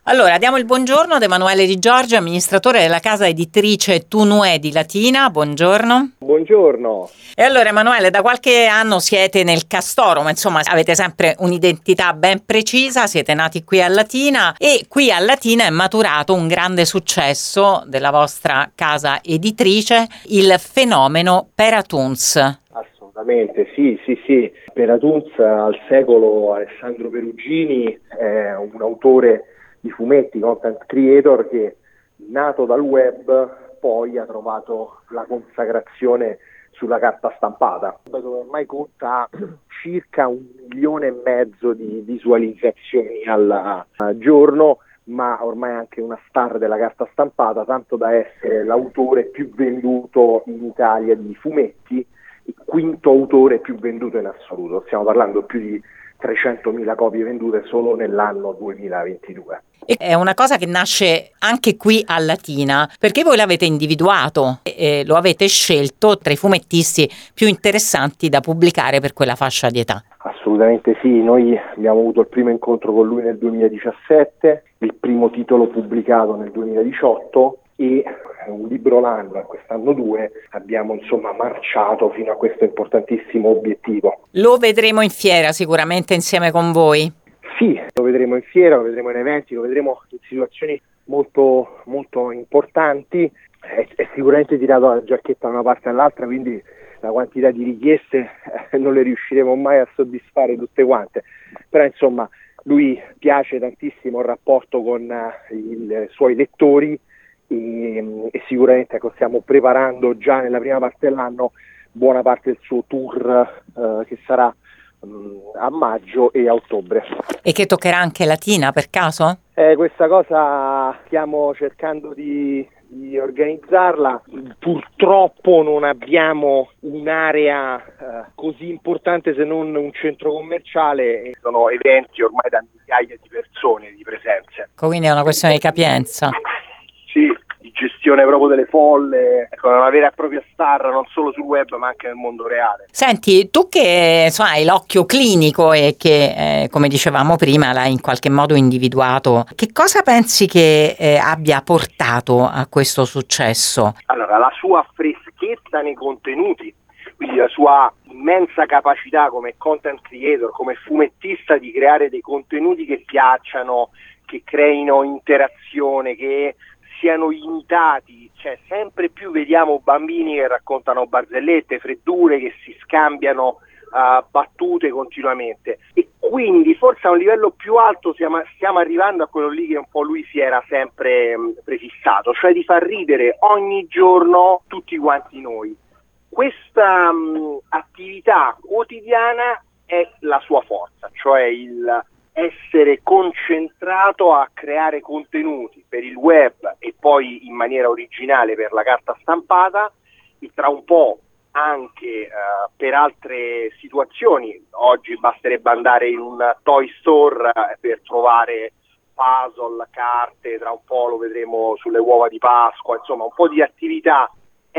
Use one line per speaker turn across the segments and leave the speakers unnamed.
Allora, diamo il buongiorno ad Emanuele Di Giorgio, amministratore della casa editrice Tunue di Latina. Buongiorno.
Buongiorno.
E allora, Emanuele, da qualche anno siete nel Castoro, ma insomma avete sempre un'identità ben precisa, siete nati qui a Latina e qui a Latina è maturato un grande successo della vostra casa editrice, il fenomeno Peratuns.
Assolutamente, sì. Peratuns al secolo Alessandro Perugini è un autore di fumetti, content creator, che nato dal web poi ha trovato la consacrazione sulla carta stampata, dove ormai conta circa 1,5 milioni di visualizzazioni al giorno, ma ormai è anche una star della carta stampata, tanto da essere l'autore più venduto in Italia di fumetti, il quinto autore più venduto in assoluto. Stiamo parlando più di 300.000 copie vendute solo nell'anno 2022.
E è una cosa che nasce anche qui a Latina, perché voi l'avete individuato e lo avete scelto tra i fumettisti più interessanti da pubblicare per quella fascia di età.
Assolutamente sì, noi abbiamo avuto il primo incontro con lui nel 2017, il primo titolo pubblicato nel 2018 e un libro l'anno, quest'anno 2, abbiamo insomma marciato fino a questo importantissimo obiettivo.
Lo vedremo in fiera sicuramente insieme con voi.
Sì, lo vedremo in fiera, lo vedremo in eventi, lo vedremo in situazioni molto, molto importanti. È sicuramente tirato la giacchetta da una parte all'altra, quindi la quantità di richieste non le riusciremo mai a soddisfare tutte quante. Però insomma lui piace tantissimo il rapporto con i suoi lettori e sicuramente stiamo preparando già nella prima parte dell'anno buona parte del suo tour che sarà a maggio e a ottobre.
E che toccherà anche Latina per caso?
Questa cosa stiamo cercando di organizzarla. Purtroppo non abbiamo un'area così importante, se non un centro commerciale. Sono eventi ormai da migliaia di persone, di presenze.
Quindi è una questione di capienza.
Sì, di gestione proprio delle folle, una vera e propria star non solo sul web ma anche nel mondo reale.
Senti, tu che insomma, hai l'occhio clinico e che come dicevamo prima l'hai in qualche modo individuato, che cosa pensi che abbia portato a questo successo?
Allora, la sua freschezza nei contenuti, quindi la sua immensa capacità come content creator, come fumettista di creare dei contenuti che piacciono, che creino interazione, che siano imitati, cioè sempre più vediamo bambini che raccontano barzellette, freddure, che si scambiano battute continuamente, e quindi forse a un livello più alto stiamo arrivando a quello lì che un po' lui si era sempre prefissato, cioè di far ridere ogni giorno tutti quanti noi. Questa attività quotidiana è la sua forza, cioè il essere concentrato a creare contenuti per il web e poi in maniera originale per la carta stampata, e tra un po' anche per altre situazioni. Oggi basterebbe andare in un toy store per trovare puzzle, carte, tra un po' lo vedremo sulle uova di Pasqua, insomma un po' di attività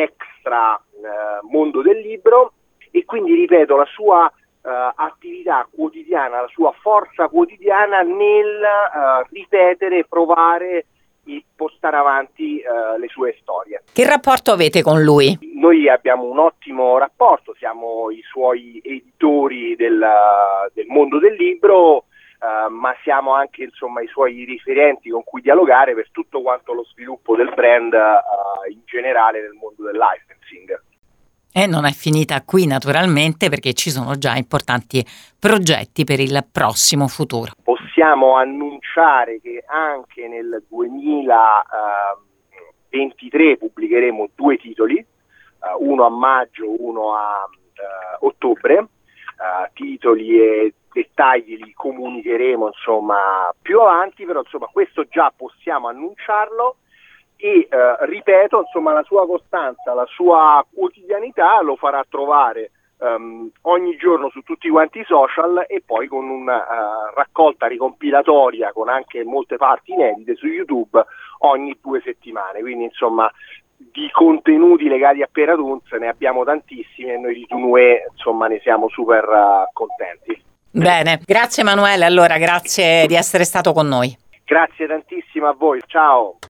extra mondo del libro. E quindi ripeto, la sua attività quotidiana, la sua forza quotidiana nel ripetere, provare e portare avanti le sue storie.
Che rapporto avete con lui?
Noi abbiamo un ottimo rapporto, siamo i suoi editori del mondo del libro, ma siamo anche insomma i suoi riferenti con cui dialogare per tutto quanto lo sviluppo del brand in generale nel mondo del licensing.
E non è finita qui naturalmente, perché ci sono già importanti progetti per il prossimo futuro.
Possiamo annunciare che anche nel 2023 pubblicheremo 2 titoli, uno a maggio, uno a ottobre. Titoli e dettagli li comunicheremo insomma più avanti, però insomma questo già possiamo annunciarlo. E ripeto, insomma, la sua costanza, la sua quotidianità lo farà trovare ogni giorno su tutti quanti i social, e poi con una raccolta ricompilatoria con anche molte parti inedite su YouTube ogni 2 settimane. Quindi insomma di contenuti legati a Peratuns ne abbiamo tantissimi e noi di Tunue insomma ne siamo super contenti.
Bene, grazie Emanuele, allora grazie di essere stato con noi.
Grazie tantissimo a voi, ciao.